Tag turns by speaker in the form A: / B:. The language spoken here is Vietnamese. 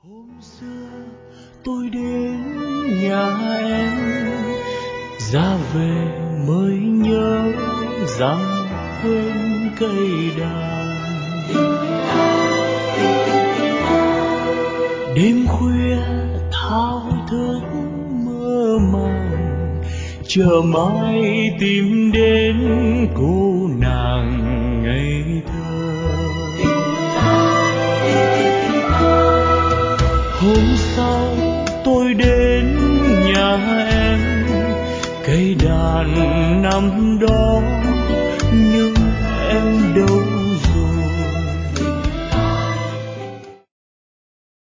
A: Hôm xưa tôi đến nhà em, ra về mới nhớ rằng quên cây đàn. Đêm khuya thao thức mơ màng, chờ mãi tìm đến cô nàng ngây thơ. Hôm sau tôi đến nhà em, cây đàn năm đó